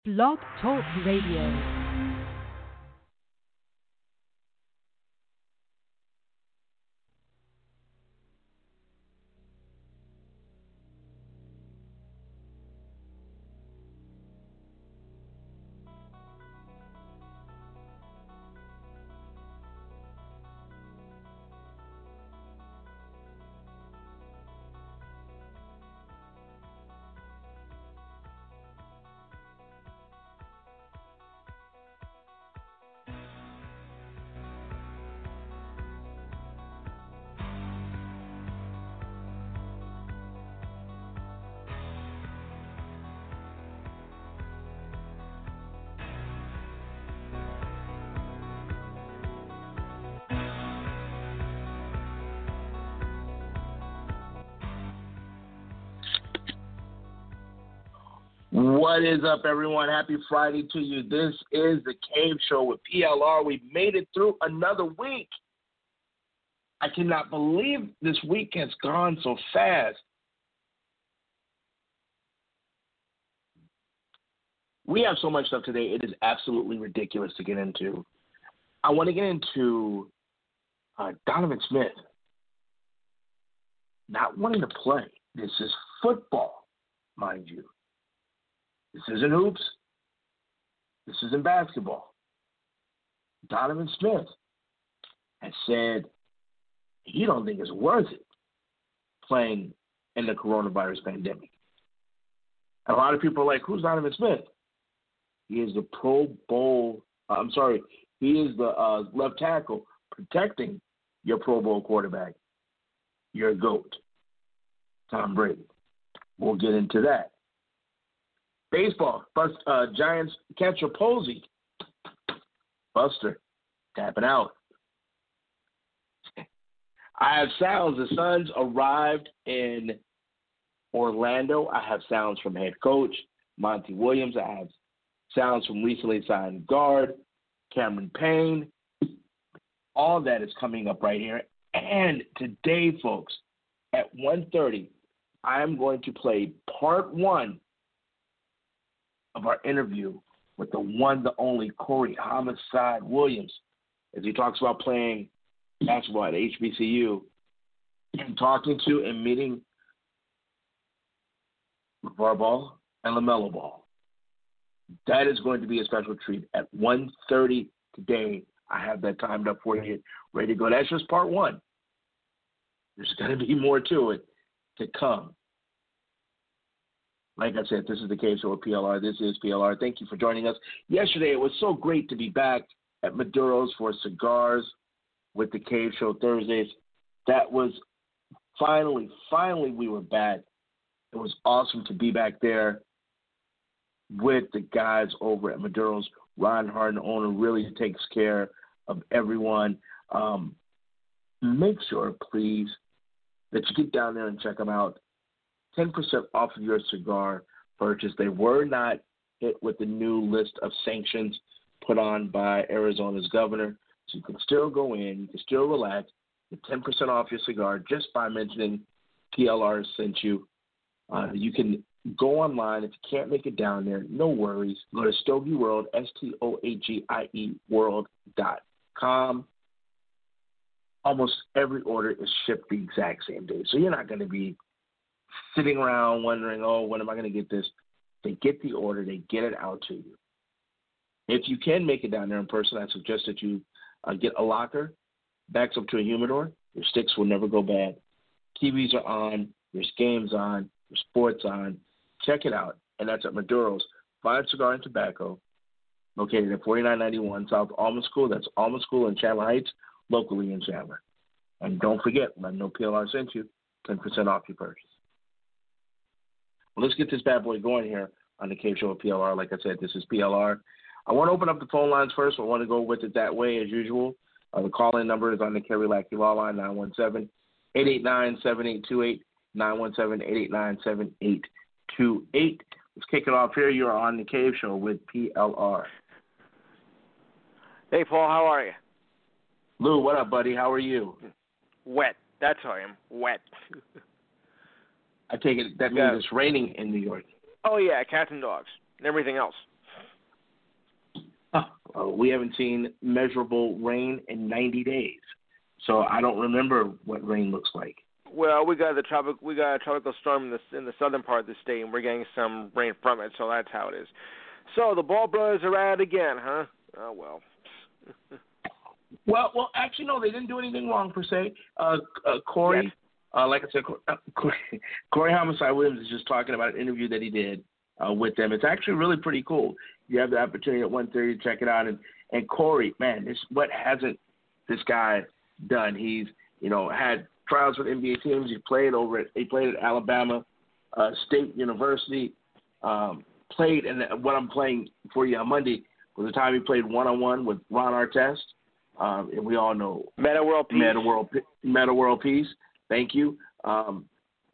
Blog Talk Radio. What is up, everyone? Happy Friday to you. This is the Cave Show with PLR. We made it through another week. I cannot believe this week has gone so fast. We have so much stuff today. It is absolutely ridiculous to get into. I want to get into Donovan Smith not wanting to play. This is football, mind you. This isn't hoops. This isn't basketball. Donovan Smith has said he don't think it's worth it playing in the coronavirus pandemic. A lot of people are like, who's Donovan Smith? He is the he is the left tackle protecting your Pro Bowl quarterback, your GOAT, Tom Brady. We'll get into that. Baseball, Giants catcher Posey. Buster, tapping out. I have sounds. The Suns arrived in Orlando. I have sounds from head coach Monty Williams. I have sounds from recently signed guard Cameron Payne. All that is coming up right here. And today, folks, at 1:30, I am going to play part one of our interview with the one, the only Corey Homicide Williams, as he talks about playing basketball at HBCU and talking to and meeting LeVar Ball and LaMelo Ball. That is going to be a special treat at 1:30 today. I have that timed up for you, ready to go. That's just part one. There's going to be more to it to come. Like I said, this is the Cave Show with PLR. This is PLR. Thank you for joining us. Yesterday, it was so great to be back at Maduro's for cigars with the Cave Show Thursdays. That was finally, we were back. It was awesome to be back there with the guys over at Maduro's. Ron Harden, owner, really takes care of everyone. Make sure, please, that you get down there and check them out. 10% off of your cigar purchase. They were not hit with the new list of sanctions put on by Arizona's governor. So you can still go in, you can still relax, get 10% off your cigar just by mentioning PLR sent you. You can go online. If you can't make it down there, no worries. Go to Stogie World, STOAGIE world.com. Almost every order is shipped the exact same day. So you're not going to be sitting around wondering, when am I going to get this? They get the order. They get it out to you. If you can make it down there in person, I suggest that you get a locker, backs up to a humidor. Your sticks will never go bad. TVs are on. There's games on. There's sports on. Check it out. And that's at Maduro's Fine Cigar and Tobacco, located at 4991 South Alma School. That's Alma School in Chandler Heights, locally in Chandler. And don't forget, let them know PLR sent you, 10% off your purchase. Well, let's get this bad boy going here on the Cave Show with PLR. Like I said, this is PLR. I want to open up the phone lines first. I want to go with it that way as usual. The call-in number is on the Kerry Lackey Law Line, 917-889-7828, 917-889-7828. Let's kick it off here. You're on the Cave Show with PLR. Hey, Paul, how are you? Lou, what up, buddy? How are you? Wet. That's how I am. Wet. I take it that means it's raining in New York. Oh, yeah, cats and dogs and everything else. We haven't seen measurable rain in 90 days. So I don't remember what rain looks like. Well, we got a tropical storm in the southern part of the state, and we're getting some rain from it. So that's how it is. So the Ball brothers are at it again, huh? Oh well. Well, actually, no, they didn't do anything wrong per se. Corey, like I said, Corey Homicide Williams is just talking about an interview that he did with them. It's actually really pretty cool. You have the opportunity at 1:30 to check it out. And Corey, man, what hasn't this guy done? He's had trials with NBA teams. He played at Alabama State University. Played, and what I'm playing for you on Monday was the time he played one-on-one with Ron Artest. And we all know Meta World Peace. Thank you. Was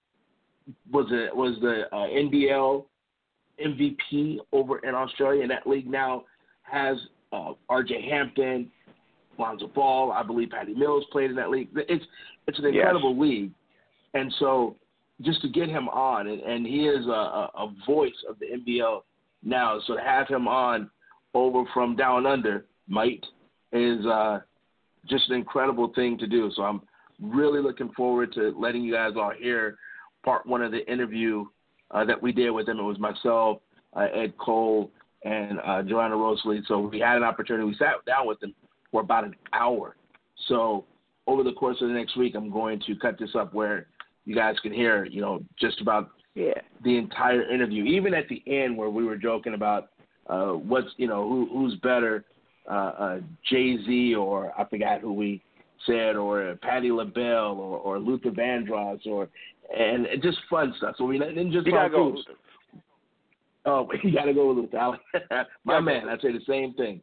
the NBL MVP over in Australia, and that league now has R.J. Hampton, Lonzo Ball. I believe Patty Mills played in that league. It's an incredible league, and so just to get him on, and he is a voice of the NBL now. So to have him on over from down under, is just an incredible thing to do. So I'm really looking forward to letting you guys all hear part one of the interview that we did with him. It was myself, Ed Cole, and Joanna Rosalie. So we had an opportunity. We sat down with him for about an hour. So over the course of the next week, I'm going to cut this up where you guys can hear, just about the entire interview. Even at the end where we were joking about who's better, Jay-Z, or I forgot who we said, or Patti LaBelle, or Luther Vandross, and just fun stuff. So we didn't just talk hoops. Oh, you got to go with Luther. My man, I'd say the same thing.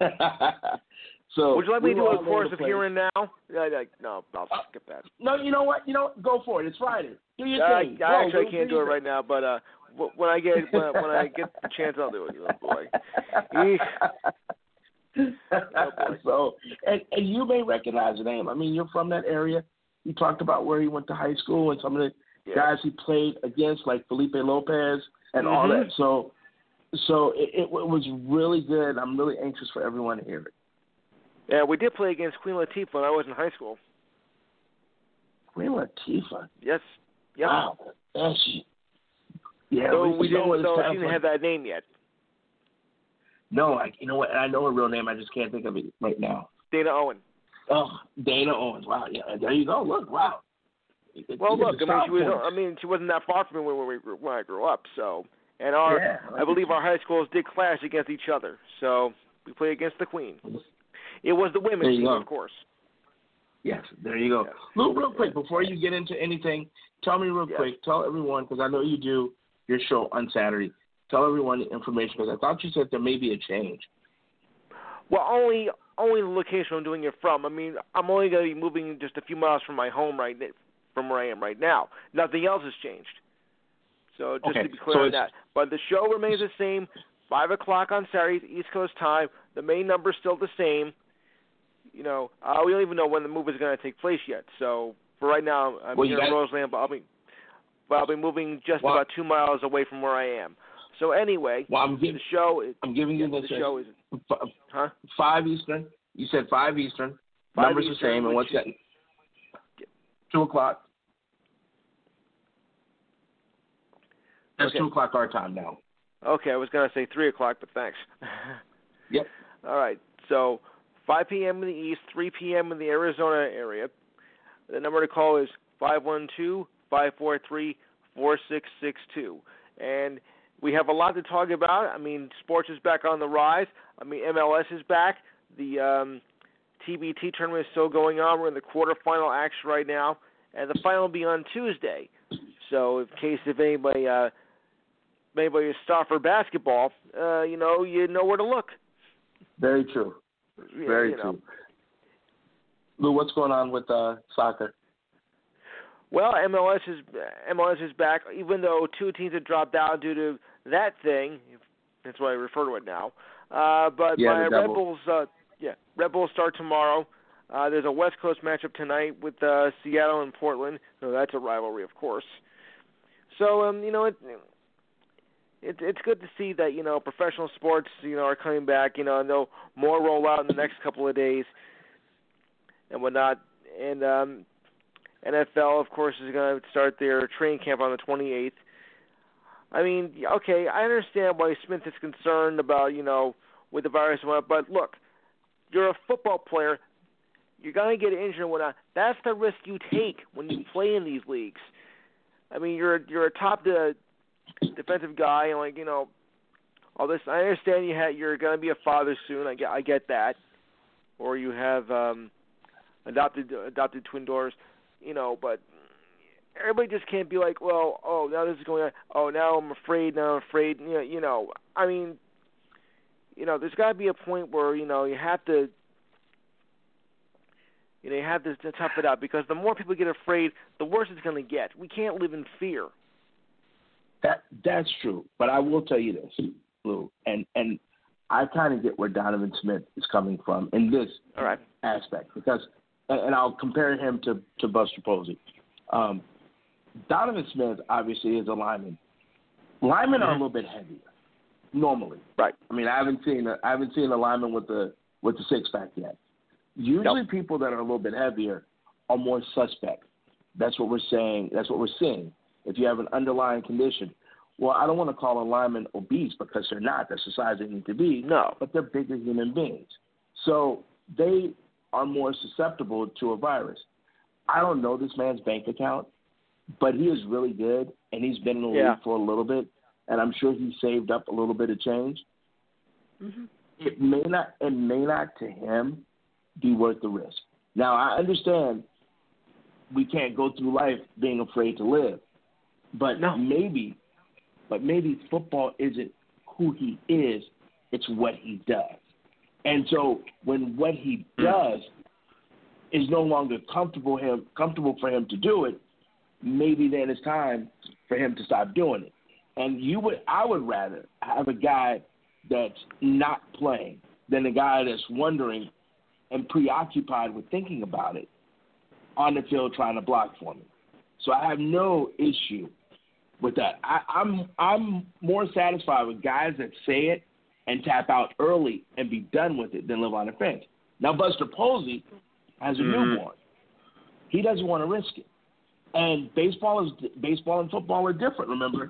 So would you like me to do a course of hearing now? No, I'll skip that. No, you know what? Go for it. It's Friday. Do your thing. I can't do it right now, but when I get the chance, I'll do it. Oh boy. So, and you may recognize the name. I mean, you're from that area. You talked about where he went to high school and some of the guys he played against, like Felipe Lopez and all that. So it was really good. I'm really anxious for everyone to hear it. Yeah, we did play against Queen Latifah when I was in high school. Queen Latifah? Yes. Yep. Wow. Yeah, so she didn't have that name yet. No, you know what? I know her real name. I just can't think of it right now. Dana Owen. Oh, Dana Owens. Wow. Yeah, there you go. Look, wow. Well, look. She wasn't that far from me when I grew up. So, and I believe our high schools did clash against each other. So we played against the Queen. It was the women's team, of course. Yes, there you go. Yeah. Lou, real quick, before you get into anything, tell me quick, tell everyone, because I know you do your show on Saturday. Tell everyone the information, because I thought you said there may be a change. Well, only the location I'm doing it from. I mean, I'm only going to be moving just a few miles from my home from where I am right now. Nothing else has changed. So just to be clear on that. But the show remains the same, 5 o'clock on Saturday, East Coast time. The main number's still the same. We don't even know when the move is going to take place yet. So for right now, I'm here in Roseland, but I'll be moving just about 2 miles away from where I am. So anyway, I'm giving you the show is 5 Eastern. You said 5 Eastern. Numbers the same, and what's that? 2 o'clock. That's 2 o'clock our time now. Okay, I was going to say 3 o'clock, but thanks. Yep. All right. So 5 p.m. in the East, 3 p.m. in the Arizona area. The number to call is 512-543-4662. And we have a lot to talk about. I mean, sports is back on the rise. I mean, MLS is back. The TBT tournament is still going on. We're in the quarterfinal action right now. And the final will be on Tuesday. So in case if anybody is stopped for basketball, you know where to look. Very true. Very true. Lou, what's going on with soccer? Well, MLS is back, even though 2 teams have dropped out due to that thing. That's what I refer to it now. But my Red Bulls start tomorrow. There's a West Coast matchup tonight with Seattle and Portland. So that's a rivalry, of course. So it's good to see that professional sports are coming back. And they'll more roll out in the next couple of days and whatnot. And NFL, of course, is going to start their training camp on the 28th. I mean, okay, I understand why Smith is concerned about with the virus and whatnot, but look, you're a football player. You're going to get injured and whatnot. That's the risk you take when you play in these leagues. I mean, you're a top defensive guy, and all this. I understand you're going to be a father soon. I get that, or you have adopted twin daughters, But everybody just can't be like, well, oh, now this is going on. Oh, now I'm afraid. I mean, there's got to be a point where you have to. You have to tough it out, because the more people get afraid, the worse it's going to get. We can't live in fear. That's true, but I will tell you this, Lou, and I kind of get where Donovan Smith is coming from in this aspect, because, and I'll compare him to Buster Posey. Donovan Smith obviously is a lineman. Linemen are a little bit heavier normally. Right. I mean, I haven't seen a lineman with the six pack yet. Usually, people that are a little bit heavier are more suspect. That's what we're saying. That's what we're seeing. If you have an underlying condition, well, I don't want to call a lineman obese, because they're not. That's the size they need to be. No. But they're bigger human beings, so they are more susceptible to a virus. I don't know this man's bank account, but he is really good, and he's been in the league for a little bit, and I'm sure he saved up a little bit of change. Mm-hmm. It may not to him be worth the risk. Now, I understand we can't go through life being afraid to live, but maybe football isn't who he is, it's what he does. And so when what he does is no longer comfortable for him to do it, maybe then it's time for him to stop doing it. And I would rather have a guy that's not playing than a guy that's wondering and preoccupied with thinking about it on the field trying to block for me. So I have no issue with that. I'm more satisfied with guys that say it and tap out early and be done with it than live on the fence. Now, Buster Posey has a newborn. He doesn't want to risk it. And baseball and football are different. Remember,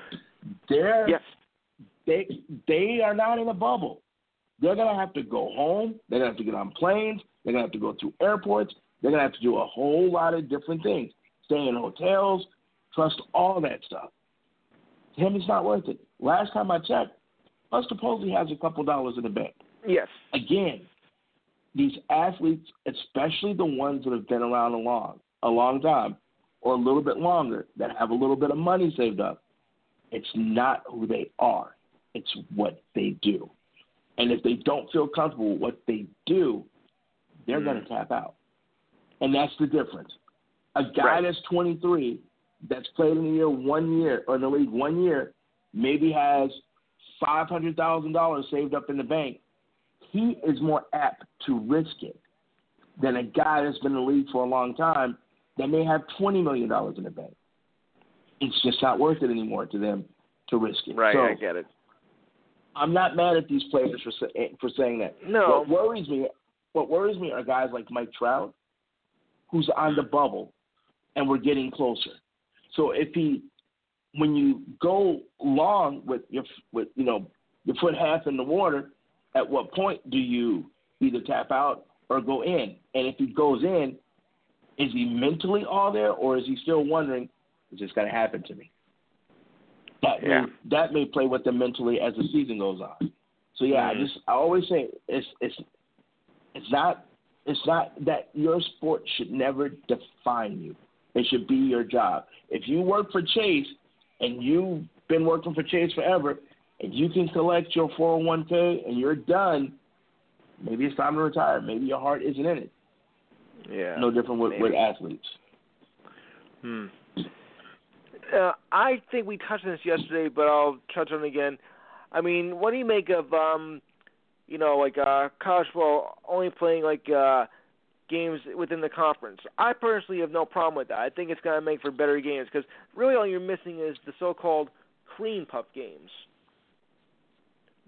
they are not in a bubble. They're going to have to go home. They're going to have to get on planes. They're going to have to go through airports. They're going to have to do a whole lot of different things. Stay in hotels, trust all that stuff. To him, it's not worth it. Last time I checked, Buster Posey has a couple dollars in the bank. Yes. Again, these athletes, especially the ones that have been around a long time or a little bit longer, that have a little bit of money saved up, it's not who they are. It's what they do. And if they don't feel comfortable with what they do, they're going to tap out. And that's the difference. A guy that's 23, that's played in the league 1 year, maybe has $500,000 saved up in the bank. He is more apt to risk it than a guy that's been in the league for a long time that may have $20 million in the bank. It's just not worth it anymore to them to risk it. Right, so, I get it. I'm not mad at these players for saying that. No. What worries me are guys like Mike Trout, who's on the bubble, and we're getting closer. So when you go long with your foot half in the water, at what point do you either tap out or go in? And if he goes in, is he mentally all there, or is he still wondering, is this going to happen to me? That may play with them mentally as the season goes on. So I always say it's not that your sport should never define you. It should be your job. If you work for Chase and you've been working for Chase forever, and you can collect your 401k and you're done, maybe it's time to retire. Maybe your heart isn't in it. Yeah. No different with athletes. I think we touched on this yesterday, but I'll touch on it again. I mean, what do you make of, college football only playing games within the conference? I personally have no problem with that. I think it's going to make for better games, because really all you're missing is the so-called clean pup games.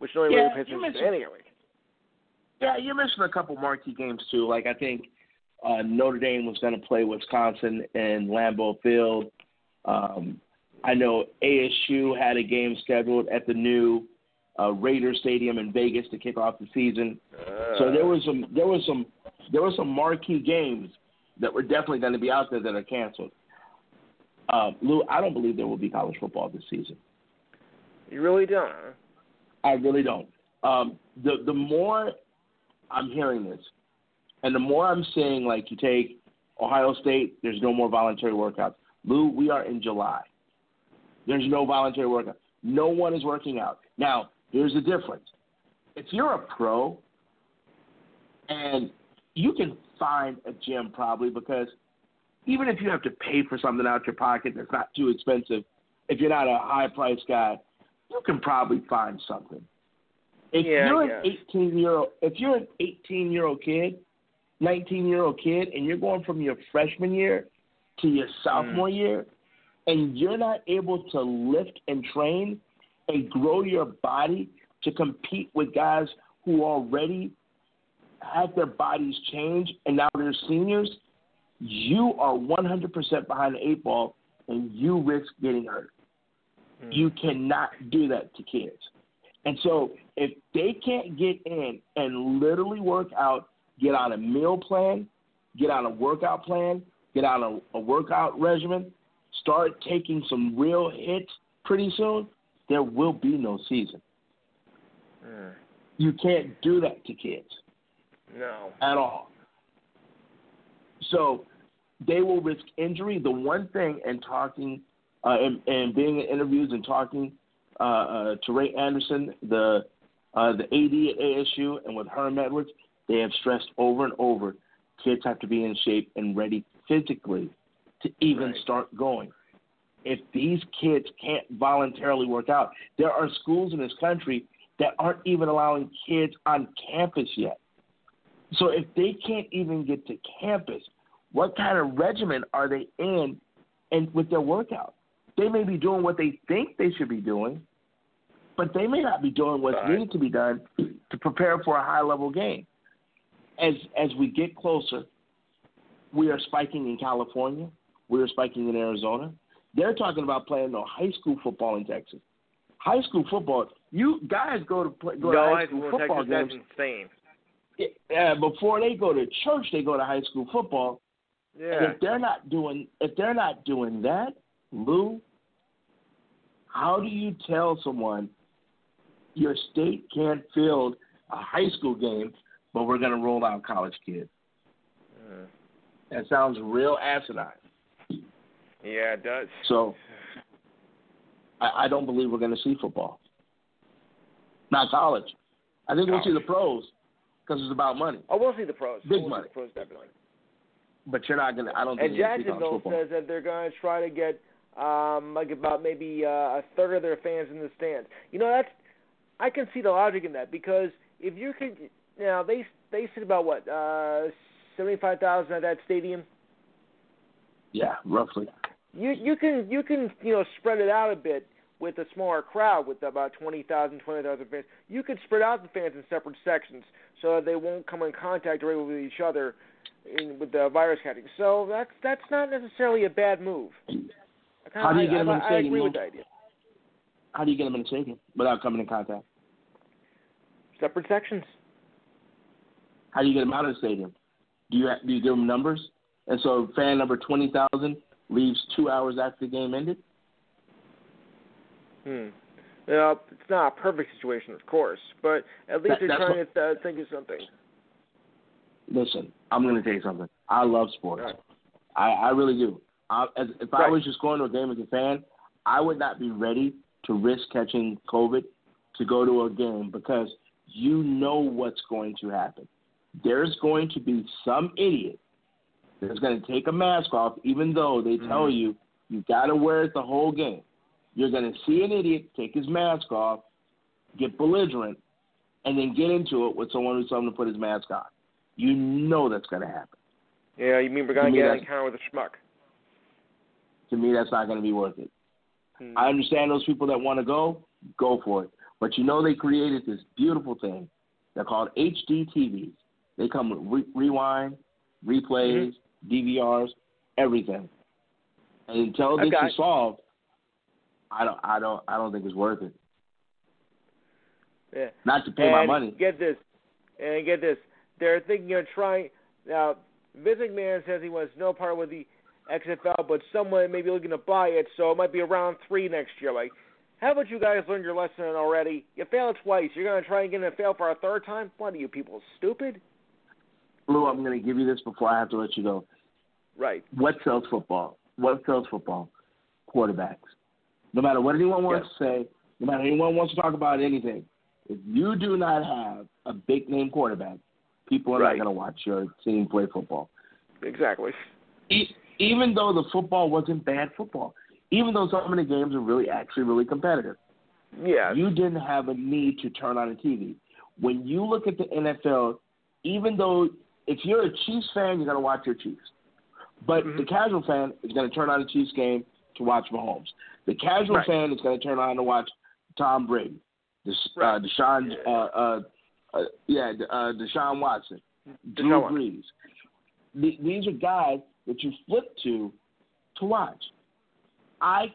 which nobody really pays attention to anyway. Yeah, you mentioned a couple marquee games too. Like I think Notre Dame was going to play Wisconsin in Lambeau Field. I know ASU had a game scheduled at the new Raider Stadium in Vegas to kick off the season. So there was some marquee games that were definitely going to be out there that are canceled. Lou, I don't believe there will be college football this season. You really don't? Huh? I really don't. The more I'm hearing this, and the more I'm seeing, like, you take Ohio State, there's no more voluntary workouts. Lou, we are in July. There's no voluntary workout. No one is working out. Now, there's a difference. If you're a pro, and you can find a gym probably, because even if you have to pay for something out your pocket that's not too expensive, if you're not a high-priced guy, you can probably find something. If you're an 18-year-old kid, 19-year-old kid, and you're going from your freshman year to your sophomore year, and you're not able to lift and train and grow your body to compete with guys who already had their bodies change and now they're seniors, you are 100% behind the 8 ball and you risk getting hurt. You cannot do that to kids. And so if they can't get in and literally work out, get on a meal plan, get on a workout plan, get on a workout regimen, start taking some real hits pretty soon, there will be no season. You can't do that to kids. No. At all. So they will risk injury. The one thing in talking and being in interviews and talking to Ray Anderson, the AD at ASU, and with Herm Edwards, they have stressed over and over, kids have to be in shape and ready physically to even start going. If these kids can't voluntarily work out, there are schools in this country that aren't even allowing kids on campus yet. So if they can't even get to campus, what kind of regimen are they in and with their workout? They may be doing what they think they should be doing, but they may not be doing what's needed to be done to prepare for a high-level game. As we get closer, we are spiking in California. We are spiking in Arizona. They're talking about playing high school football in Texas. High school football, you guys go to high school football games. That's insane. Before they go to church, they go to high school football. Yeah. And if they're not doing that, Lou, how do you tell someone your state can't field a high school game, but we're going to roll out college kids? That sounds real asinine. Yeah, it does. So I don't believe we're going to see football. Not college. I think we'll see the pros because it's about money. Oh, we'll see the pros. Big money. See the pros, definitely. But you're not going to – I don't think and you're going to see college Jacksonville football. says that they're going to try to get about maybe a third of their fans in the stands. You know, I can see the logic in that, because if you could – now, they sit about, 75,000 at that stadium? Yeah, roughly. You can spread it out a bit with a smaller crowd, with about 20,000 fans. You could spread out the fans in separate sections so that they won't come in contact directly with each other with the virus catching. So that's not necessarily a bad move. How do you get them in the stadium? I agree with the idea. How do you get them in the stadium without coming in contact? Separate sections. How do you get them out of the stadium? Do you give them numbers? And so fan number 20,000 leaves 2 hours after the game ended? Well, it's not a perfect situation, of course, but at least they're trying to think of something. Listen, I'm going to tell you something. I love sports. Right. I really do. If I was just going to a game as a fan, I would not be ready to risk catching COVID to go to a game, because you know what's going to happen. There's going to be some idiot that's going to take a mask off, even though they tell you got to wear it the whole game. You're going to see an idiot take his mask off, get belligerent, and then get into it with someone who's telling him to put his mask on. You know that's going to happen. Yeah, you mean we're going to get an encounter with a schmuck? To me, that's not going to be worth it. I understand those people that want to go for it. But they created this beautiful thing. They're called HD TVs. They come with rewind, replays, DVRs, everything. And until this is solved, I don't think it's worth it. Yeah. Not to pay my money. Get this. They're thinking of trying. Now, Vince McMahon says he wants no part with the XFL, but someone may be looking to buy it, so it might be around 3 next year. Like, how about you guys learn your lesson already? You failed twice. You're going to try and get it fail for a third time? What are you people, stupid? Lou, I'm going to give you this before I have to let you go. Right. What sells football? Quarterbacks. No matter what anyone wants to say, no matter anyone wants to talk about anything, if you do not have a big-name quarterback, people are not going to watch your team play football. Exactly. Even though the football wasn't bad football, even though some of the games are actually really competitive, you didn't have a need to turn on a TV. When you look at the NFL, even though if you're a Chiefs fan, you're going to watch your Chiefs. But the casual fan is going to turn on a Chiefs game to watch Mahomes. The casual fan is going to turn on to watch Tom Brady, Deshaun Watson, Drew Brees. These are guys that you flip to watch. I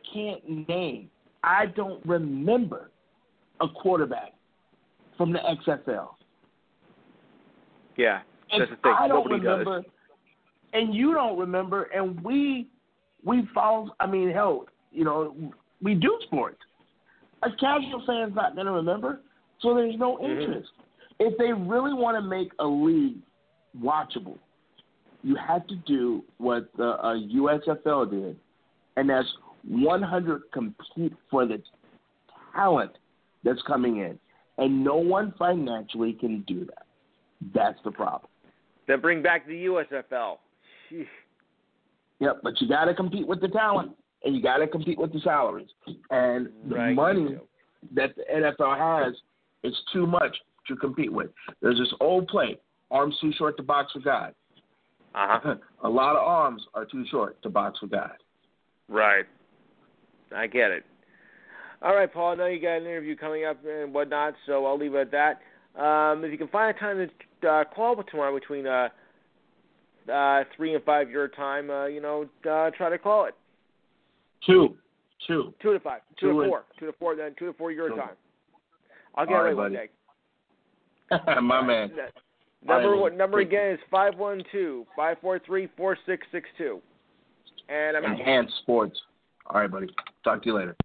don't remember a quarterback from the XFL. Yeah, that's the thing. Nobody remember, does. And you don't remember, and we follow. I mean, hell, we do sports. A casual fan's not going to remember, so there's no interest. If they really want to make a league watchable, you have to do what the USFL did, and that's 100 compete for the talent that's coming in, and no one financially can do that. That's the problem. Then bring back the USFL. Sheesh. Yep, but you got to compete with the talent, and you got to compete with the salaries. And the money that the NFL has is too much to compete with. There's this old play, arms too short to box with God. A lot of arms are too short to box with God. Right. I get it. All right, Paul, I know you got an interview coming up and whatnot, so I'll leave it at that. If you can find a time to call tomorrow between 3 and 5 your time, try to call it. 2 to 5. 2 to 4. 2 to 4, then 2 to 4 your time. I'll get it right one day. My man. Number again is 512-543-4662. And I'm out. Enhanced Sports. All right, buddy. Talk to you later.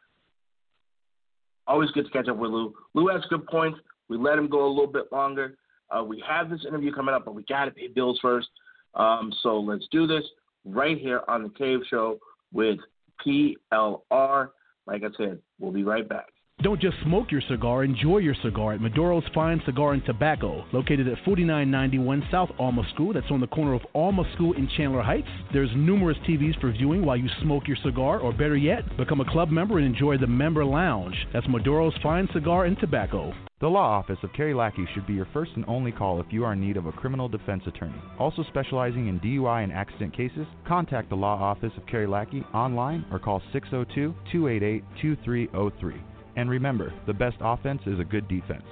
Always good to catch up with Lou. Lou has good points. We let him go a little bit longer. We have this interview coming up, but we got to pay bills first. So let's do this right here on The Cave Show with PLR. Like I said, we'll be right back. Don't just smoke your cigar, enjoy your cigar at Maduro's Fine Cigar and Tobacco, located at 4991 South Alma School. That's on the corner of Alma School in Chandler Heights. There's numerous TVs for viewing while you smoke your cigar, or better yet, become a club member and enjoy the member lounge. That's Maduro's Fine Cigar and Tobacco. The Law Office of Kerry Lackey should be your first and only call if you are in need of a criminal defense attorney. Also specializing in DUI and accident cases, contact the Law Office of Kerry Lackey online or call 602-288-2303. And remember, the best offense is a good defense.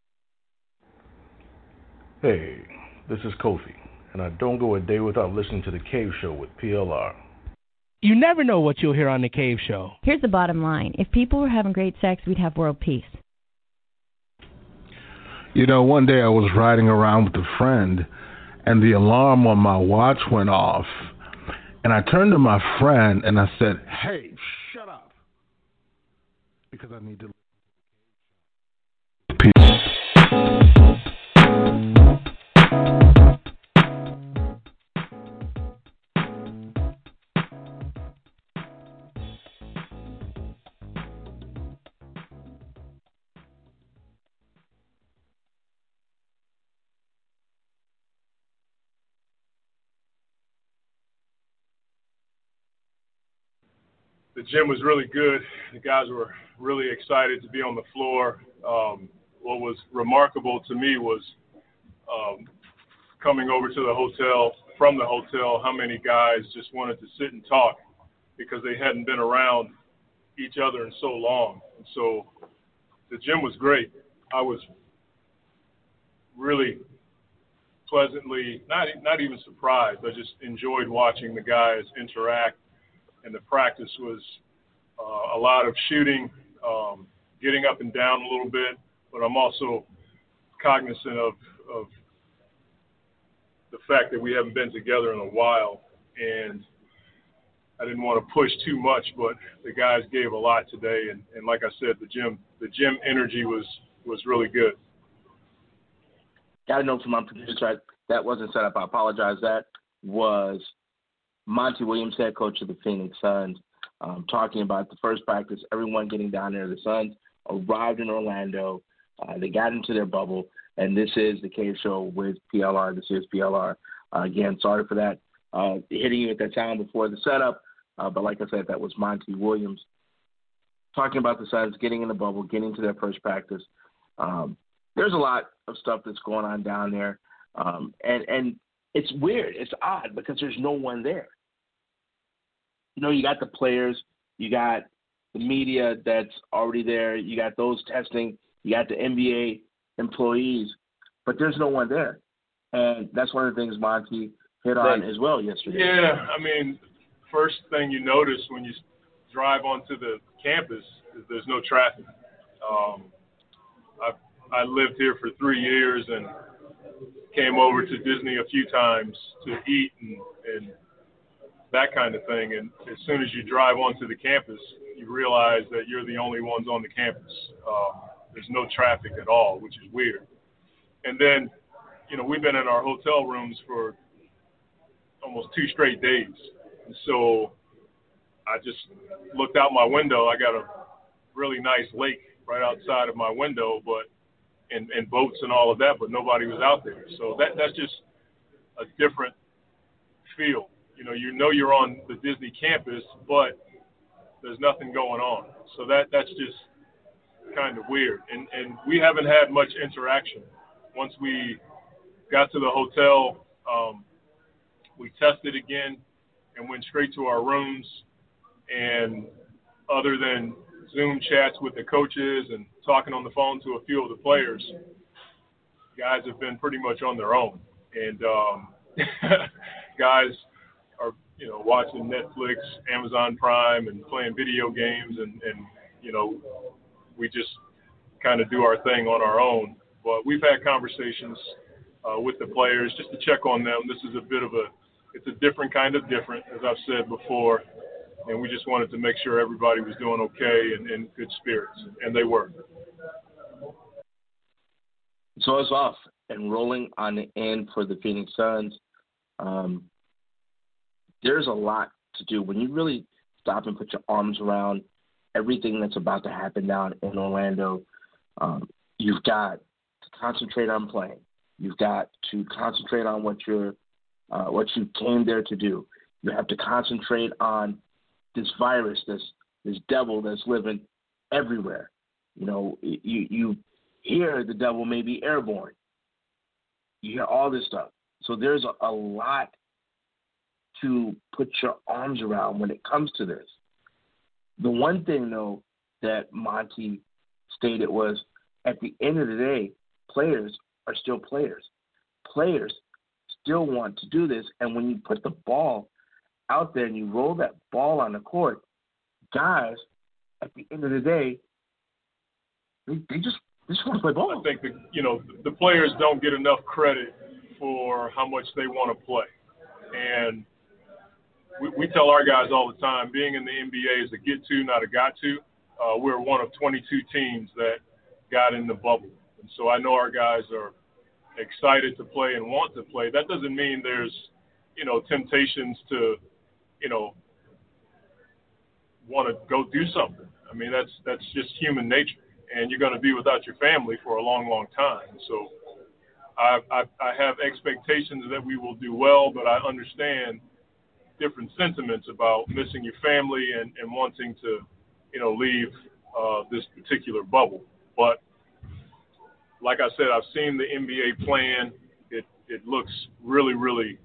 Hey, this is Kofi, and I don't go a day without listening to The Cave Show with PLR. You never know what you'll hear on The Cave Show. Here's the bottom line. If people were having great sex, we'd have world peace. One day I was riding around with a friend, and the alarm on my watch went off. And I turned to my friend, and I said, "Hey, shut up." Because I need to. The gym was really good. The guys were really excited to be on the floor. What was remarkable to me was coming over to the hotel, from the hotel, how many guys just wanted to sit and talk because they hadn't been around each other in so long. And so the gym was great. I was really pleasantly, not even surprised. I just enjoyed watching the guys interact, and the practice was a lot of shooting, getting up and down a little bit, but I'm also cognizant of the fact that we haven't been together in a while, and I didn't want to push too much, but the guys gave a lot today, and like I said, the gym energy was really good. Got to know from my producer that wasn't set up. I apologize. That was Monty Williams, head coach of the Phoenix Suns, talking about the first practice, everyone getting down there. The Suns arrived in Orlando. They got into their bubble, and this is the Cave Show with PLR. This is PLR. Again, sorry for that, hitting you with that sound before the setup. But like I said, that was Monty Williams talking about the Suns getting in the bubble, getting to their first practice. There's a lot of stuff that's going on down there. And it's weird. It's odd because there's no one there. You know, you got the players, you got the media that's already there, you got those testing, you got the NBA employees, but there's no one there. And that's one of the things Monty hit on as well yesterday. Yeah, I mean, first thing you notice when you drive onto the campus is there's no traffic. I lived here for 3 years and came over to Disney a few times to eat and that kind of thing. And as soon as you drive onto the campus, you realize that you're the only ones on the campus. There's no traffic at all, which is weird. And then, you know, we've been in our hotel rooms for almost 2 straight days. And so I just looked out my window. I got a really nice lake right outside of my window, and boats and all of that, but nobody was out there. So that's just a different feel. You know you're on the Disney campus, but there's nothing going on. So that's just kind of weird. And we haven't had much interaction. Once we got to the hotel, we tested again and went straight to our rooms. And other than Zoom chats with the coaches and talking on the phone to a few of the players, guys have been pretty much on their own. And guys are, you know, watching Netflix, Amazon Prime, and playing video games. And you know, we just kind of do our thing on our own. But we've had conversations with the players just to check on them. This is it's a different kind of different, as I've said before. And we just wanted to make sure everybody was doing okay and in good spirits, and they were. So it's off and rolling on the end for the Phoenix Suns. There's a lot to do. When you really stop and put your arms around everything that's about to happen down in Orlando, you've got to concentrate on playing. You've got to concentrate on what you came there to do. You have to concentrate on this virus, this devil that's living everywhere. You know, you hear the devil may be airborne. You hear all this stuff. So there's a lot to put your arms around when it comes to this. The one thing, though, that Monty stated was, at the end of the day, players are still players. Players still want to do this, and when you put the ball out there and you roll that ball on the court, guys, at the end of the day, they just want to play ball. I think the players don't get enough credit for how much they want to play. And we tell our guys all the time, being in the NBA is a get to, not a got to. We're one of 22 teams that got in the bubble. And so I know our guys are excited to play and want to play. That doesn't mean there's, temptations to, want to go do something. I mean, that's just human nature. And you're going to be without your family for a long, long time. So I have expectations that we will do well, but I understand different sentiments about missing your family and wanting to, leave this particular bubble. But like I said, I've seen the NBA plan. It looks really, really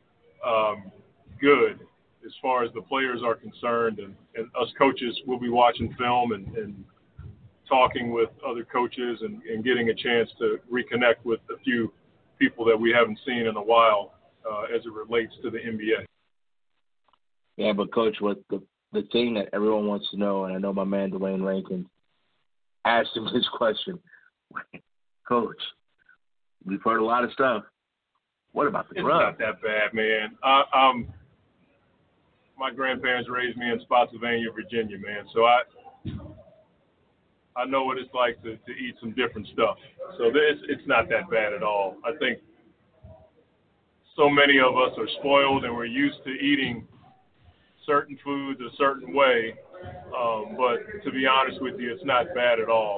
good as far as the players are concerned, and us coaches will be watching film and talking with other coaches and getting a chance to reconnect with a few people that we haven't seen in a while as it relates to the NBA. Yeah, but Coach, what the thing that everyone wants to know, and I know my man Dwayne Rankin asked him this question, Coach, we've heard a lot of stuff. What about the grub? It's not that bad, man. My grandparents raised me in Spotsylvania, Virginia, man. So I know what it's like to eat some different stuff. So it's not that bad at all. I think so many of us are spoiled and we're used to eating certain foods a certain way. But to be honest with you, it's not bad at all.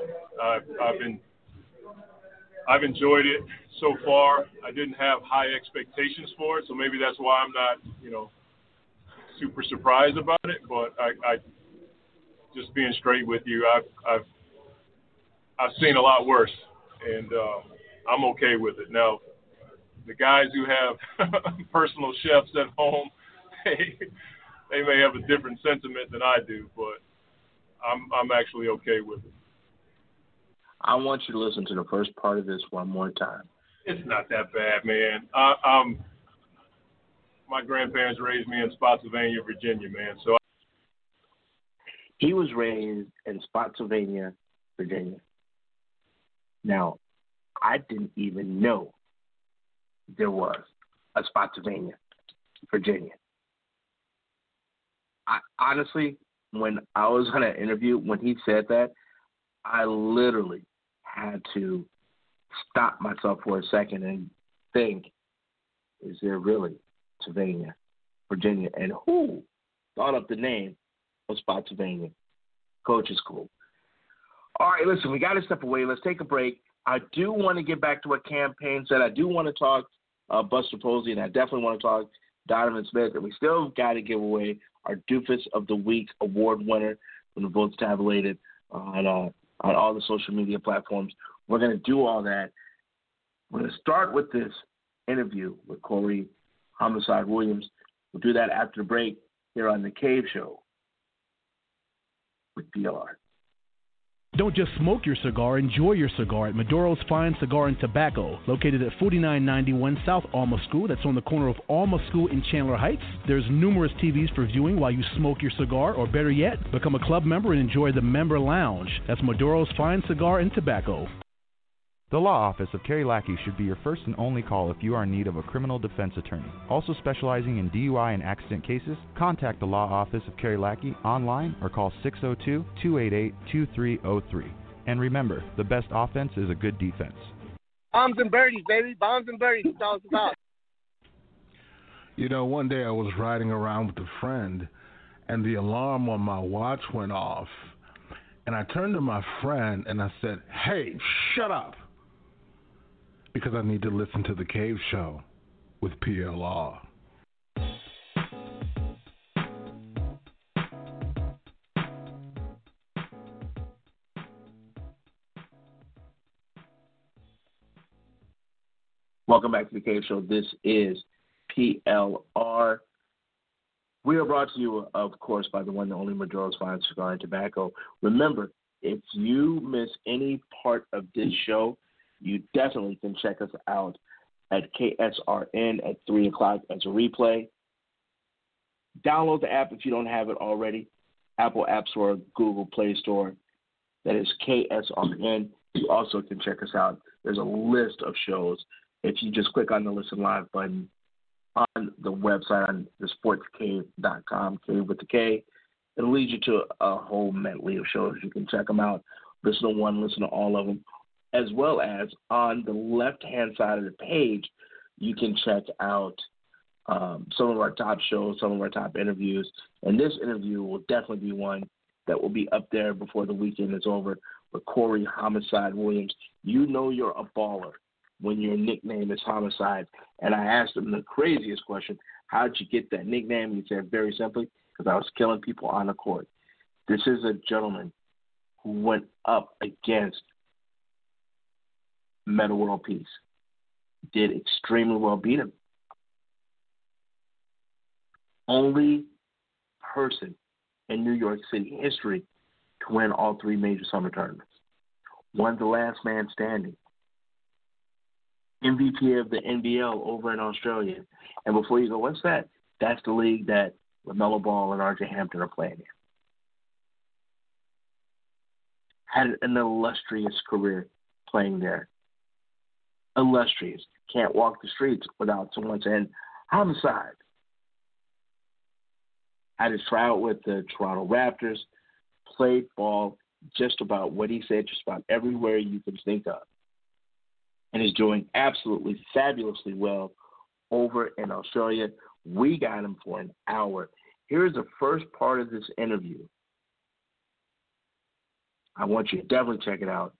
I've enjoyed it so far. I didn't have high expectations for it, so maybe that's why I'm not, super surprised about it. But I just being straight with you, I've seen a lot worse, and I'm okay with it. Now, the guys who have personal chefs at home, they may have a different sentiment than I do, but I'm actually okay with it. I want you to listen to the first part of this one more time. It's not that bad, man. My grandparents raised me in Spotsylvania, Virginia, man. So he was raised in Spotsylvania, Virginia. Now, I didn't even know there was a Spotsylvania, Virginia. Honestly, when I was on an interview, when he said that, I literally had to stop myself for a second and think, is there really Spotsylvania, Virginia? And who thought up the name of Spotsylvania? Coach is cool. All right, listen, we got to step away. Let's take a break. I do want to get back to what Campaign said. I do want to talk Buster Posey, and I definitely want to talk Donovan Smith. And we still got to give away our Doofus of the Week award winner when the votes tabulated on all the social media platforms. We're going to do all that. We're going to start with this interview with Corey Homicide Williams. We'll do that after the break here on The Cave Show with PLR. Don't just smoke your cigar, enjoy your cigar at Maduro's Fine Cigar and Tobacco, located at 4991 South Alma School. That's on the corner of Alma School in Chandler Heights. There's numerous TVs for viewing while you smoke your cigar, or better yet, become a club member and enjoy the member lounge. That's Maduro's Fine Cigar and Tobacco. The Law Office of Kerry Lackey should be your first and only call if you are in need of a criminal defense attorney. Also specializing in DUI and accident cases, contact the Law Office of Kerry Lackey online or call 602-288-2303. And remember, the best offense is a good defense. Bombs and birdies, baby. Bombs and birdies. That's all it's about. One day I was riding around with a friend, and the alarm on my watch went off. And I turned to my friend and I said, "Hey, shut up," because I need to listen to The Cave Show with PLR. Welcome back to The Cave Show. This is PLR. We are brought to you, of course, by the one and only Maduro's Fine Cigar and Tobacco. Remember, if you miss any part of this show, you definitely can check us out at KSRN at 3 o'clock as a replay. Download the app if you don't have it already. Apple App Store, Google Play Store. That is KSRN. You also can check us out. There's a list of shows. If you just click on the Listen Live button on the website, on the sportscave.com, Cave with the K, it'll lead you to a whole medley of shows. You can check them out. Listen to one, listen to all of them. As well as on the left-hand side of the page, you can check out some of our top shows, some of our top interviews. And this interview will definitely be one that will be up there before the weekend is over with Corey Homicide Williams. You know you're a baller when your nickname is Homicide. And I asked him the craziest question, how did you get that nickname? He said, very simply, because I was killing people on the court. This is a gentleman who went up against Metta World Peace. Did extremely well, beat him. Only person in New York City history to win all three major summer tournaments. won the last man standing. MVP of the NBL over in Australia. And before you go, what's that? That's the league that LaMelo Ball and R.J. Hampton are playing in. Had an illustrious career playing there. Illustrious. Can't walk the streets without someone saying, homicide. Had his tryout with the Toronto Raptors. Played ball just about what he said, just about everywhere you can think of. And is doing absolutely fabulously well over in Australia. We got him for an hour. Here's the first part of this interview. I want you to definitely check it out.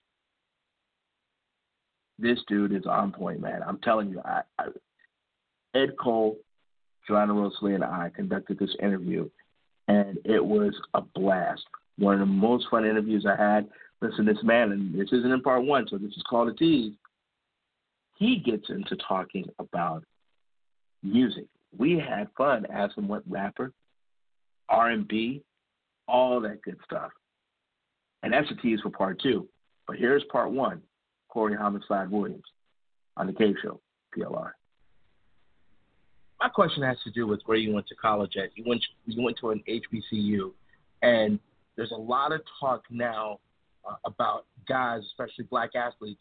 This dude is on point, man. I'm telling you, Ed Cole, Joanna Rosalie, and I conducted this interview, and it was a blast. One of the most fun interviews I had. Listen, this man, and this isn't in part one, so this is called a tease. He gets into talking about music. We had fun asking what rapper, R&B, all that good stuff. And that's a tease for part two. But here's part one. Corey Homicide Williams on the Cave Show, PLR. My question has to do with where you went to college at. You went to an HBCU, and there's a lot of talk now about guys, especially black athletes,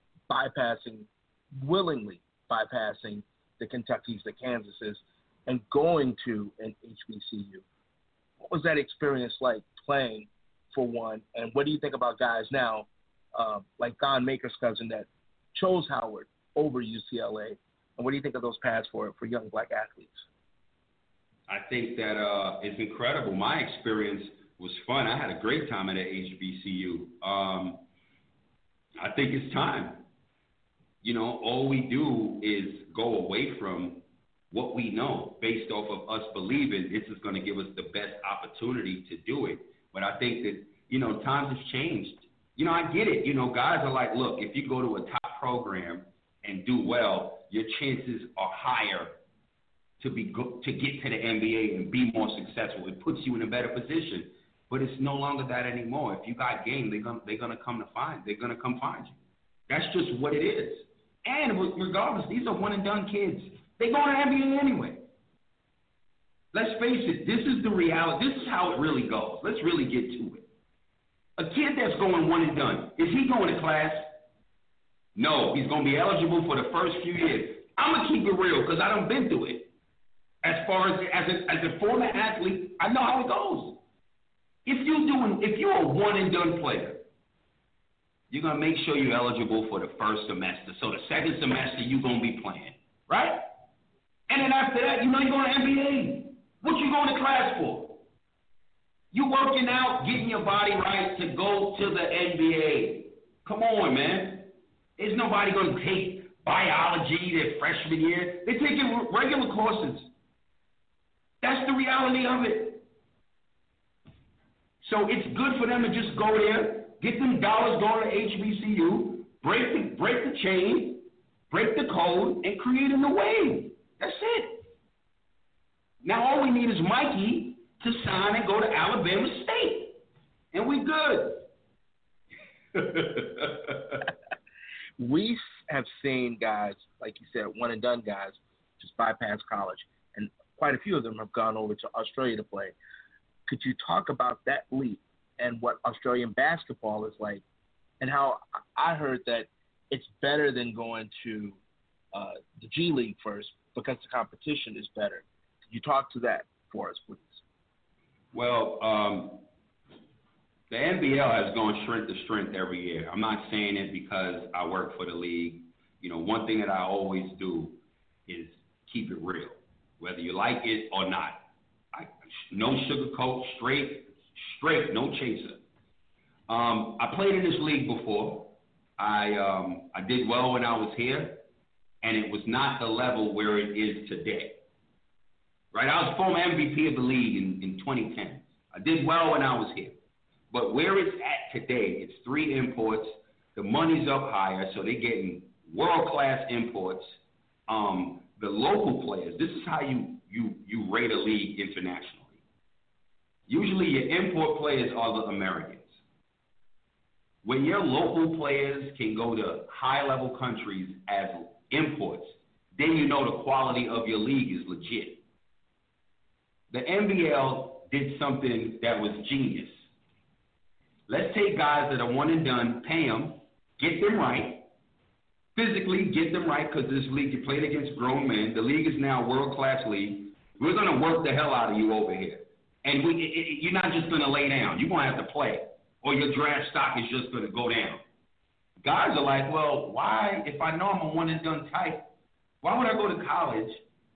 willingly bypassing the Kentuckys, the Kansases, and going to an HBCU. What was that experience like playing for one, and what do you think about guys now, like Don Maker's cousin that chose Howard over UCLA, and what do you think of those paths for young black athletes? I think that it's incredible. My experience was fun. I had a great time at a HBCU. I think it's time. All we do is go away from what we know based off of us believing this is going to give us the best opportunity to do it. But I think that, times have changed. I get it. Guys are like, look, if you go to a top program and do well, your chances are higher to get to the NBA and be more successful. It puts you in a better position. But it's no longer that anymore. If you got game, they're gonna come find you. That's just what it is. And regardless, these are one and done kids. They go to the NBA anyway. Let's face it, this is the reality. This is how it really goes. Let's really get to it. A kid that's going one and done, is he going to class? No, he's going to be eligible for the first few years. I'm going to keep it real because I done been through it. As far as a former athlete, I know how it goes. If you're a one and done player, you're going to make sure you're eligible for the first semester. So the second semester, you're going to be playing, right? And then after that, you're going to NBA. What you going to class for? You working out, getting your body right to go to the NBA. Come on, man. There's nobody going to take biology their freshman year. They're taking regular courses. That's the reality of it. So it's good for them to just go there, get them dollars, go to HBCU, break the chain, break the code, and create a new wave. That's it. Now all we need is Mikey to sign and go to Alabama State, and we good. We have seen guys, like you said, one and done guys, just bypass college, and quite a few of them have gone over to Australia to play. Could you talk about that leap and what Australian basketball is like, and how I heard that it's better than going to the G League first because the competition is better? Could you talk to that for us, please? Well, the NBL has gone strength to strength every year. I'm not saying it because I work for the league. One thing that I always do is keep it real, whether you like it or not. No sugarcoat, straight, no chaser. I played in this league before. I did well when I was here, and it was not the level where it is today. Right, I was former MVP of the league in 2010. I did well when I was here. But where it's at today, it's 3 imports. The money's up higher, so they're getting world-class imports. The local players, this is how you rate a league internationally. Usually your import players are the Americans. When your local players can go to high-level countries as imports, then you know the quality of your league is legit. The NBL did something that was genius. Let's take guys that are one and done, pay them, get them right, physically get them right, because this league, you played against grown men. The league is now a world-class league. We're going to work the hell out of you over here. And you're not just going to lay down. You're going to have to play, or your draft stock is just going to go down. Guys are like, well, why, if I know I'm a one and done type, why would I go to college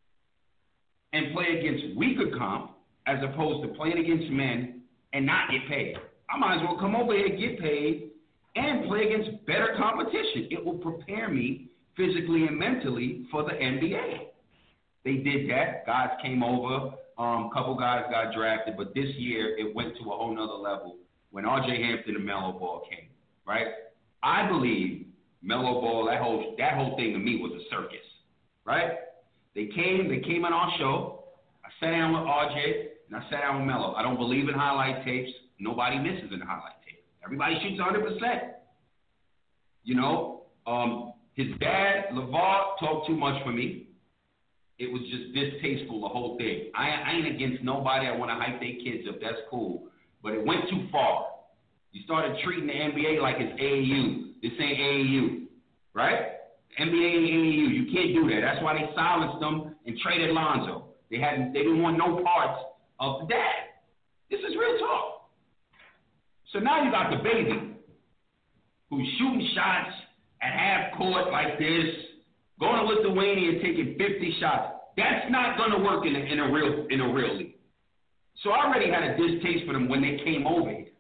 and play against weaker comp as opposed to playing against men and not get paid? I might as well come over here, get paid, and play against better competition. It will prepare me physically and mentally for the NBA. They did that. Guys came over. A couple guys got drafted, but this year it went to a whole nother level when R.J. Hampton and Melo Ball came, right? I believe Melo Ball, that whole thing to me was a circus, right? They came on our show. I sat down with R.J. and I sat down with Melo. I don't believe in highlight tapes. Nobody misses in the highlight tape. Everybody shoots 100%. You know, his dad, LeVar, talked too much for me. It was just distasteful, the whole thing. I ain't against nobody. I want to hype their kids up. That's cool. But it went too far. You started treating the NBA like it's AAU. This ain't AAU, right? NBA ain't AAU. You can't do that. That's why they silenced them and traded Lonzo. They didn't want no parts of the dad. This is real talk. So now you got the baby who's shooting shots at half court like this, going to Lithuania and taking 50 shots. That's not going to work in a real league. So I already had a distaste for them when they came over here.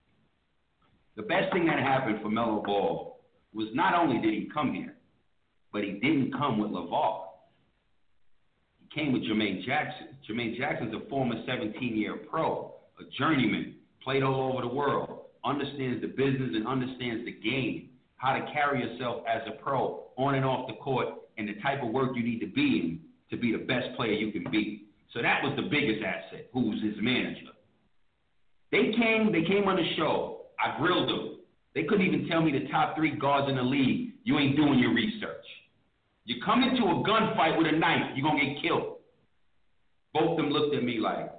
The best thing that happened for Melo Ball was not only did he come here, but he didn't come with LeVar. He came with Jermaine Jackson. Jermaine Jackson's a former 17-year pro, a journeyman, played all over the world, understands the business and understands the game, how to carry yourself as a pro on and off the court, and the type of work you need to be in to be the best player you can be. So that was the biggest asset, who was his manager. They came on the show. I grilled them. They couldn't even tell me the top 3 guards in the league. You ain't doing your research. You come into a gunfight with a knife, you're going to get killed. Both of them looked at me like,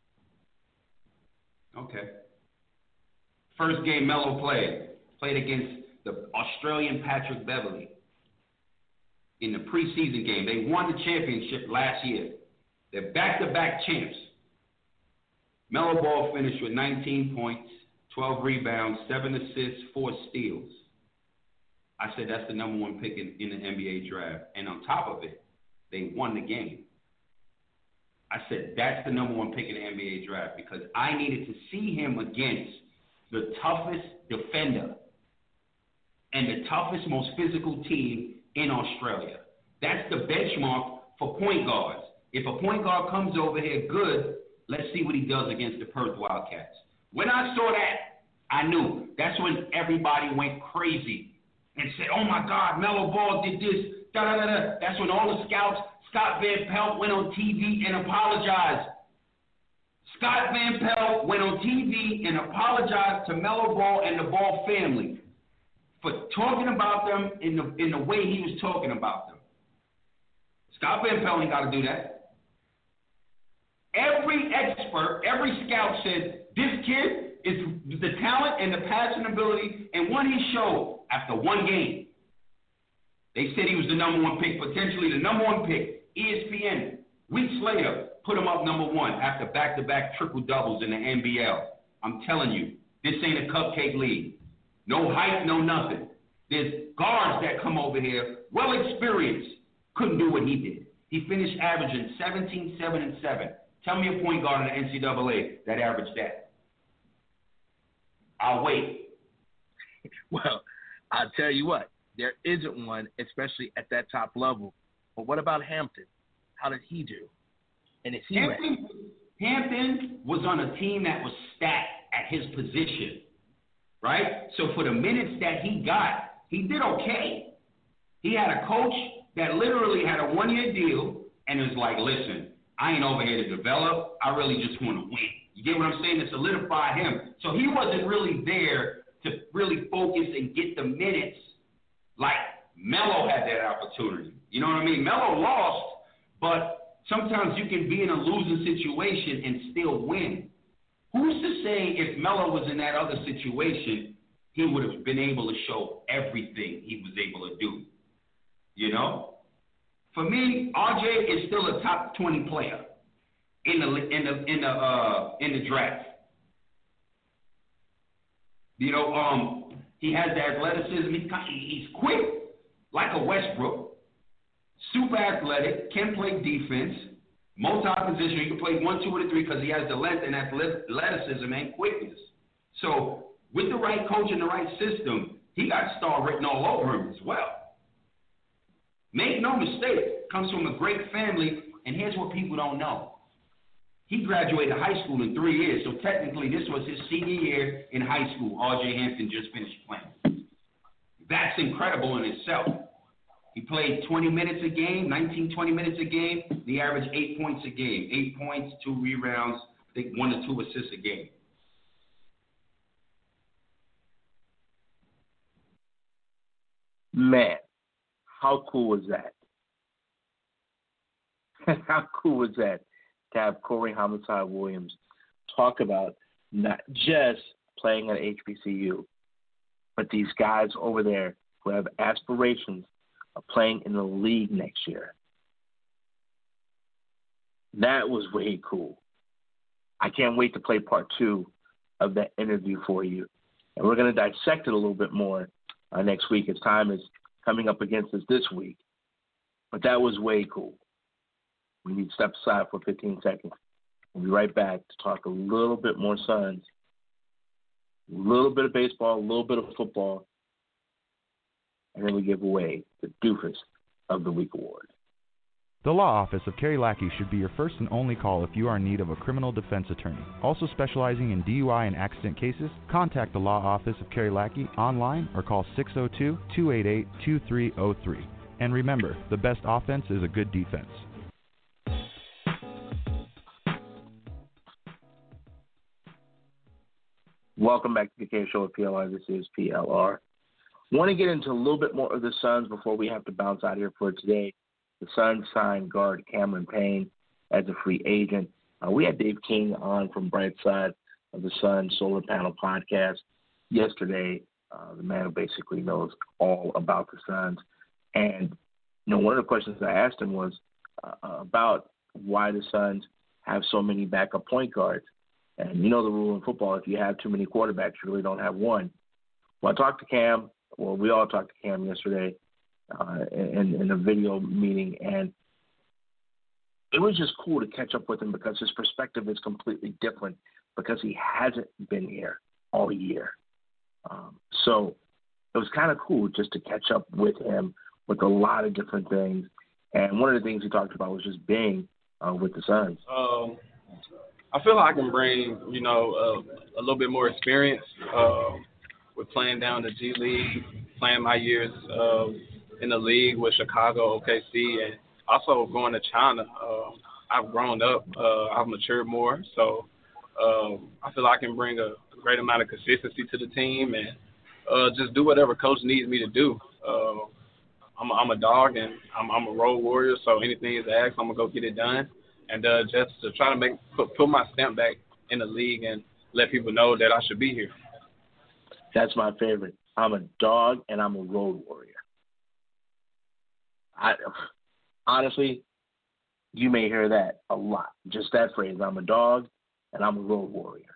okay. First game Melo played against the Australian Patrick Beverley in the preseason game. They won the championship last year. They're back-to-back champs. Melo Ball finished with 19 points, 12 rebounds, 7 assists, 4 steals. I said that's the number 1 pick in the NBA draft. And on top of it, they won the game. I said that's the number 1 pick in the NBA draft because I needed to see him against the toughest defender and the toughest, most physical team in Australia. That's the benchmark for point guards. If a point guard comes over here good, let's see what he does against the Perth Wildcats. When I saw that, I knew. That's when everybody went crazy and said, oh, my God, Melo Ball did this, da-da-da-da. That's when all the scouts, Scott Van Pelt went on TV and apologized. Scott Van Pelt went on TV and apologized to Melo Ball and the Ball family for talking about them in the way he was talking about them. Scott Van Pelt ain't got to do that. Every expert, every scout said, this kid is the talent and the passion ability, and what he showed after 1 game. They said he was the number 1 pick, potentially the number 1 pick. ESPN, weeks later, put him up number 1 after back-to-back triple-doubles in the NBL. I'm telling you, this ain't a cupcake league. No hype, no nothing. There's guards that come over here, well-experienced, couldn't do what he did. He finished averaging 17, 7, and 7. Tell me a point guard in the NCAA that averaged that. I'll wait. Well, I'll tell you what, there isn't one, especially at that top level. But what about Hampton? How did he do? And is he Hampton was on a team that was stacked at his position, right? So for the minutes that he got, he did okay. He had a coach that literally had a 1-year deal and was like, listen, I ain't over here to develop. I really just want to win. You get what I'm saying? To solidify him. So he wasn't really there to really focus and get the minutes like Melo had that opportunity. You know what I mean? Melo lost, but sometimes you can be in a losing situation and still win. Who's to say if Melo was in that other situation, he would have been able to show everything he was able to do? You know? For me, RJ is still a top 20 player in the draft. You know, he has the athleticism. He's quick, like a Westbrook. Super athletic, can play defense, multi-position. He can play 1, 2, or 3 because he has the length and athleticism and quickness. So with the right coach and the right system, he got star written all over him as well. Make no mistake, comes from a great family, and here's what people don't know. He graduated high school in 3 years, so technically this was his senior year in high school. R.J. Hampton just finished playing. That's incredible in itself. He played 20 minutes a game, 20 minutes a game. He averaged 8 points a game. 8 points, 2 rebounds, I think 1 to 2 assists a game. Man, how cool was that? How cool was that to have Corey Homicide Williams talk about not just playing at HBCU, but these guys over there who have aspirations of playing in the league next year. That was way cool. I can't wait to play part 2 of that interview for you. And we're going to dissect it a little bit more next week as time is coming up against us this week. But that was way cool. We need to step aside for 15 seconds. We'll be right back to talk a little bit more Suns, a little bit of baseball, a little bit of football, and then we give away the Doofus of the Week award. The Law Office of Kerry Lackey should be your first and only call if you are in need of a criminal defense attorney. Also specializing in DUI and accident cases, contact the Law Office of Kerry Lackey online or call 602-288-2303. And remember, the best offense is a good defense. Welcome back to the K Show at PLR. This is PLR. Want to get into a little bit more of the Suns before we have to bounce out here for today. The Suns signed guard Cameron Payne as a free agent. We had Dave King on from Bright Side of the Sun Solar Panel podcast yesterday. The man who basically knows all about the Suns. And, you know, one of the questions I asked him was about why the Suns have so many backup point guards. And you know the rule in football, if you have too many quarterbacks, you really don't have one. Well, I talked to Cam. Well, we all talked to Cam yesterday in a video meeting, and it was just cool to catch up with him because his perspective is completely different because he hasn't been here all year. So it was kind of cool just to catch up with him with a lot of different things. And one of the things he talked about was just being with the Suns. I feel like I can bring, a little bit more experience with playing down the G League, playing my years in the league with Chicago, OKC, and also going to China. I've grown up. I've matured more. So I feel like I can bring a great amount of consistency to the team and just do whatever coach needs me to do. I'm a dog, and I'm a road warrior, so anything is asked, I'm going to go get it done. And just to try to put my stamp back in the league and let people know that I should be here. That's my favorite. I'm a dog and I'm a road warrior. Honestly, you may hear that a lot. Just that phrase, I'm a dog and I'm a road warrior.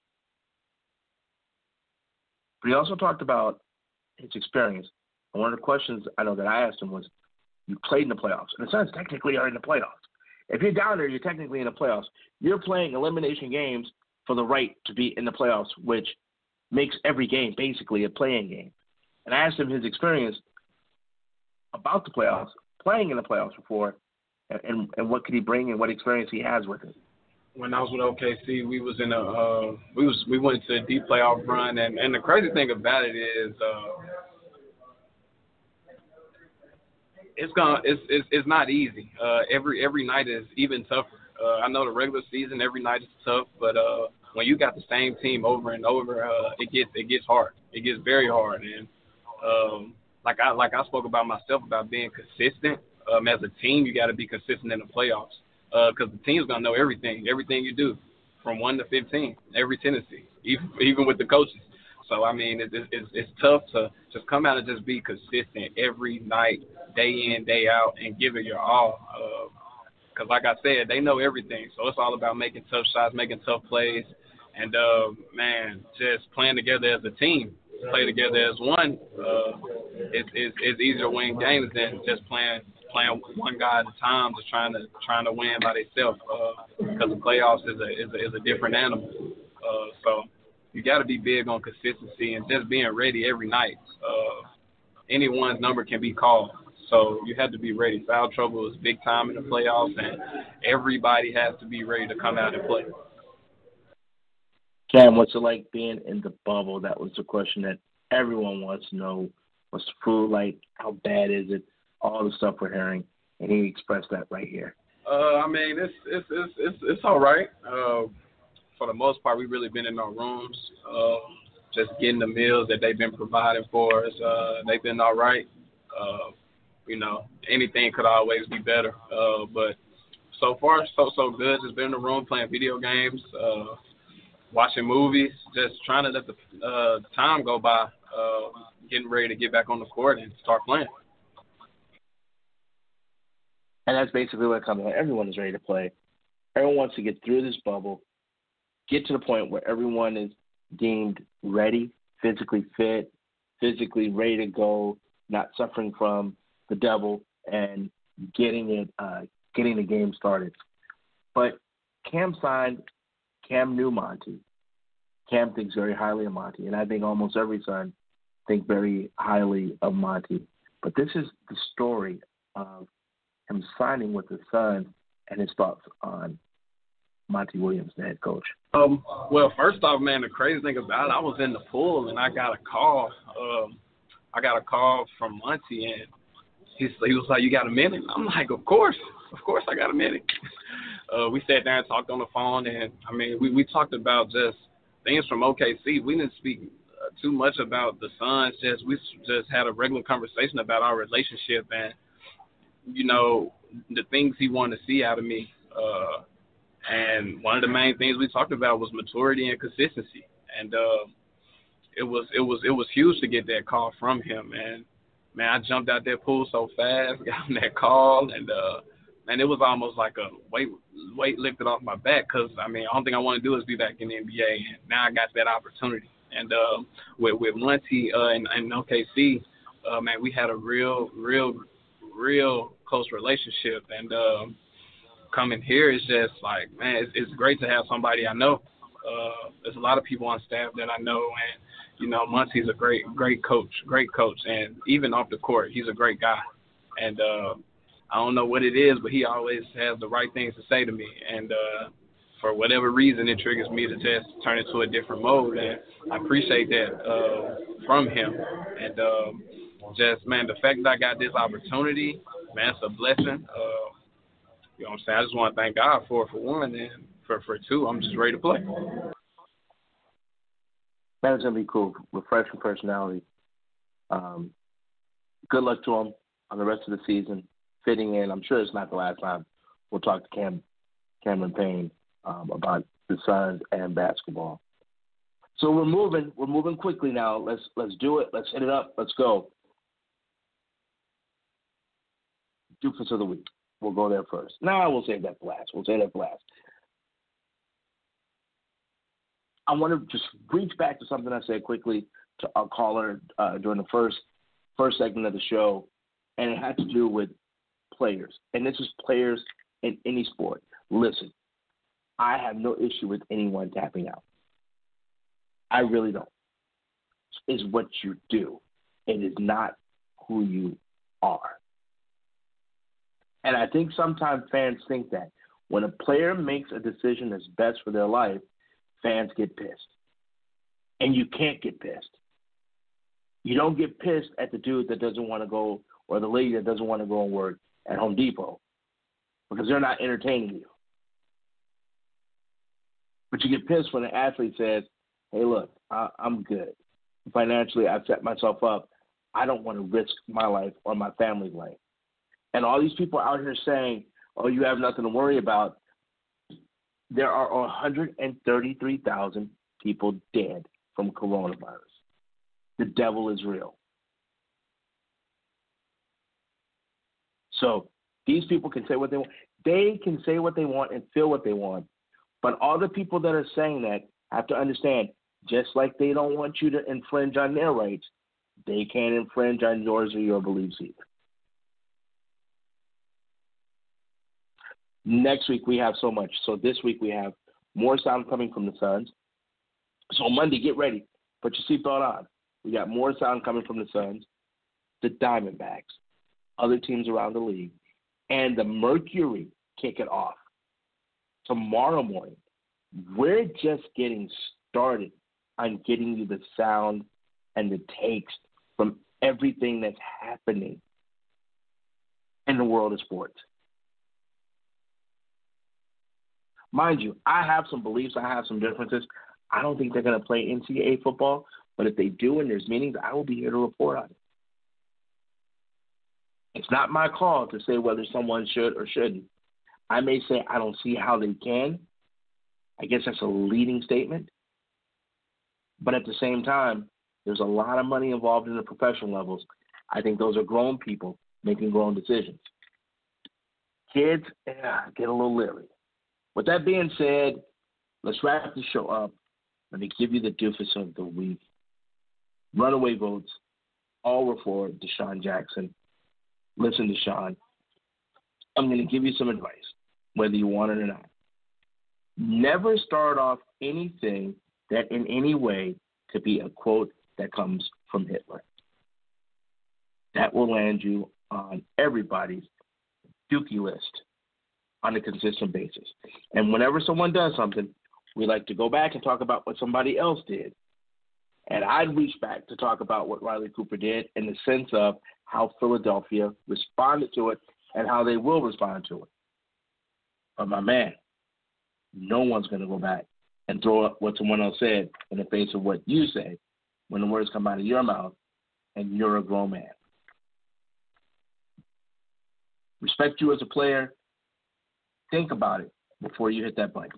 But he also talked about his experience. And one of the questions I know that I asked him was, you played in the playoffs. And the Suns technically are in the playoffs. If you're down there, you're technically in the playoffs. You're playing elimination games for the right to be in the playoffs, which makes every game basically a play-in game. And I asked him his experience about the playoffs, playing in the playoffs before, and what could he bring and what experience he has with it. When I was with OKC, we was in we went to a deep playoff run, and the crazy thing about it is it's not easy. Every night is even tougher. I know the regular season every night is tough, but when you got the same team over and over, it gets hard. It gets very hard. And like I spoke about myself about being consistent. As a team, you got to be consistent in the playoffs because the team's gonna know everything you do, from 1 to 15, every tendency, even with the coaches. So I mean, it's tough to just come out and just be consistent every night, day in, day out, and give it your all. Because like I said, they know everything. So it's all about making tough shots, making tough plays, and man, just playing together as a team, play together as one. It's easier to win games than just playing one guy at a time, just trying to win by themselves. Because the playoffs is a different animal. So you got to be big on consistency and just being ready every night. Anyone's number can be called. So you have to be ready. Foul trouble is big time in the playoffs, and everybody has to be ready to come out and play. Cam, what's it like being in the bubble? That was the question that everyone wants to know. What's the food like? How bad is it? All the stuff we're hearing, and he expressed that right here. I mean, it's all right. For the most part, we've really been in our rooms, just getting the meals that they've been providing for us. They've been all right. You know, anything could always be better. But so far, so good. Just been in the room playing video games, watching movies, just trying to let the time go by, getting ready to get back on the court and start playing. And that's basically what comes on. Everyone is ready to play. Everyone wants to get through this bubble, get to the point where everyone is deemed ready, physically fit, physically ready to go, not suffering from the devil, and getting the game started. But Cam knew Monty. Cam thinks very highly of Monty, and I think almost every son thinks very highly of Monty. But this is the story of him signing with the Suns and his thoughts on Monty Williams, the head coach. Well, first off, man, the crazy thing about it, I was in the pool and I got a call. I got a call from Monty, and he was like, "You got a minute?" I'm like, "Of course I got a minute." We sat down and talked on the phone, and I mean, we talked about just things from OKC. We didn't speak too much about the Suns. We just had a regular conversation about our relationship and, you know, the things he wanted to see out of me. And one of the main things we talked about was maturity and consistency. And it was huge to get that call from him. And man, I jumped out that pool so fast, got on that call, and man, it was almost like a weight lifted off my back. Cause I mean, the only thing I want to do is be back in the NBA, and now I got that opportunity. And with Monty and OKC, man, we had a real close relationship. And coming here is just like, man, it's great to have somebody I know. There's a lot of people on staff that I know, and you know, Monty's a great coach, and even off the court, he's a great guy. And I don't know what it is, but he always has the right things to say to me. And for whatever reason, it triggers me to just turn into a different mode, and I appreciate that from him. And just, man, the fact that I got this opportunity, man, it's a blessing. You know what I'm saying? I just want to thank God for one, and for two, I'm just ready to play. That's going to be cool. Refreshing personality. Good luck to him on the rest of the season, fitting in. I'm sure it's not the last time we'll talk to Cameron Payne about the Suns and basketball. So we're moving quickly now. Let's do it. Let's hit it up. Let's go. Doofus of the week. We'll go there first. No, we'll save that for last. I want to just reach back to something I said quickly to our caller during the first segment of the show, and it had to do with players. And this is players in any sport. Listen, I have no issue with anyone tapping out. I really don't. It's what you do. It is not who you are. And I think sometimes fans think that when a player makes a decision that's best for their life, fans get pissed. And you can't get pissed. You don't get pissed at the dude that doesn't want to go or the lady that doesn't want to go and work at Home Depot because they're not entertaining you. But you get pissed when an athlete says, hey, look, I'm good. Financially, I've set myself up. I don't want to risk my life or my family's life. And all these people out here saying, oh, you have nothing to worry about. There are 133,000 people dead from coronavirus. The devil is real. So these people can say what they want. They can say what they want and feel what they want. But all the people that are saying that have to understand, just like they don't want you to infringe on their rights, they can't infringe on yours or your beliefs either. Next week we have so much. So this week we have more sound coming from the Suns. So Monday, get ready. Put your seatbelt on. We got more sound coming from the Suns, the Diamondbacks, other teams around the league, and the Mercury kick it off tomorrow morning. We're just getting started on getting you the sound and the takes from everything that's happening in the world of sports. Mind you, I have some beliefs. I have some differences. I don't think they're going to play NCAA football, but if they do and there's meetings, I will be here to report on it. It's not my call to say whether someone should or shouldn't. I may say I don't see how they can. I guess that's a leading statement. But at the same time, there's a lot of money involved in the professional levels. I think those are grown people making grown decisions. Kids, get a little leery. With that being said, let's wrap the show up. Let me give you the doofus of the week. Runaway votes, all were for Deshaun Jackson. Listen, Deshaun, I'm going to give you some advice, whether you want it or not. Never start off anything that in any way could be a quote that comes from Hitler. That will land you on everybody's dookie list on a consistent basis. And whenever someone does something, we like to go back and talk about what somebody else did. And I'd reach back to talk about what Riley Cooper did in the sense of how Philadelphia responded to it and how they will respond to it. But my man, no one's going to go back and throw up what someone else said in the face of what you say when the words come out of your mouth and you're a grown man. Respect you as a player. Think about it before you hit that button.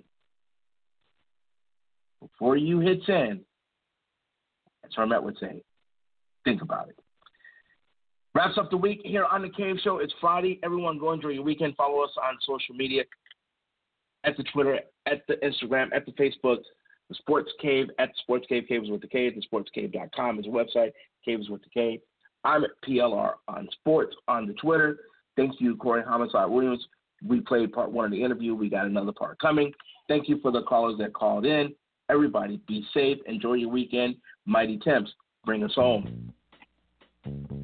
Before you hit send, as Hermet would say, think about it. Wraps up the week here on The Cave Show. It's Friday. Everyone go enjoy your weekend. Follow us on social media, at the Twitter, at the Instagram, at the Facebook, the Sports Cave, at the Sports Cave, Cave is with the Cave. TheSportsCave.com is the website. Cave is with the Cave. I'm at PLR on Sports on the Twitter. Thank you, Corey Homicide Williams. We played part one of the interview. We got another part coming. Thank you for the callers that called in. Everybody, be safe. Enjoy your weekend. Mighty Temps, bring us home.